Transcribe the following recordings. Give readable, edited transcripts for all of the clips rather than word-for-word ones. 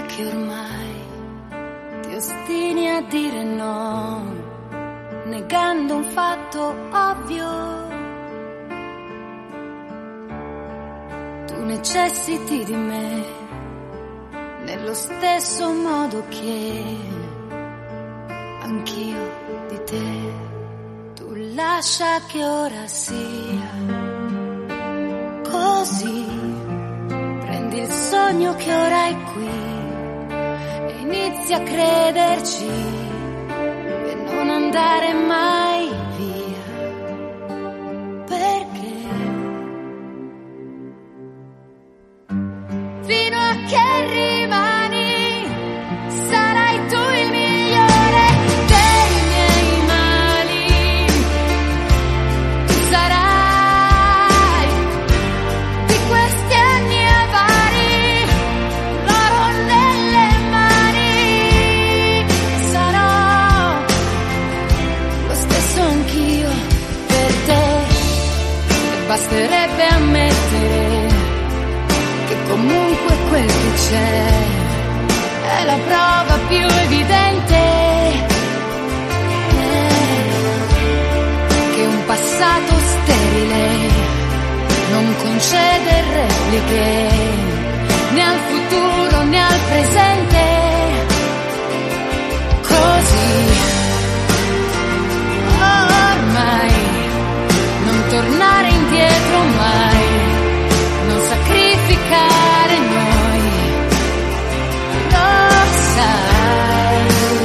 che ormai ti ostini a dire no, negando un fatto ovvio. Tu necessiti di me nello stesso modo che anch'io di te. Tu lascia che ora sia così, prendi il sogno che ora è qui e inizi a crederci e non andare mai via, perché fino a che rimani sarai tu il migliore dei miei mali. Tu sarai di questi anni avari l'oro nelle mani. Sarò lo stesso anch'io per te, e basterebbe ammettere che comunque quel che c'è è la prova più evidente che un passato sterile non concede repliche né al futuro né al presente. Così ormai non tornare indietro mai, non sacrificare noi, lo sai.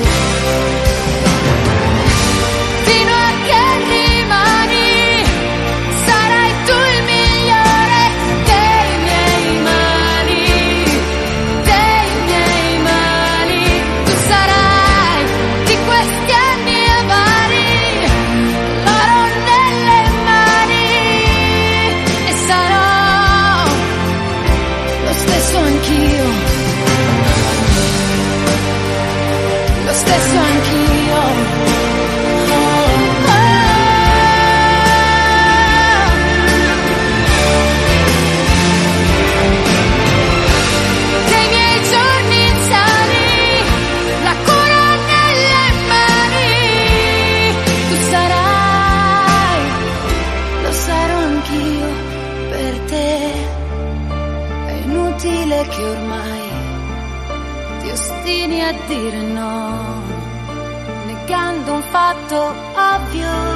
Fino a che rimani sarai tu il migliore dei miei mali, dei miei mali. Tu sarai di questi anni avari l'oro nelle mani, e sarò lo stesso anch'io, lo stesso anch'io. Oh, oh. Dei miei giorni insani, la cura nelle mani. Tu sarai, lo sarò anch'io per te. È inutile che ormai ti ostini a dire no, negando un fatto ovvio.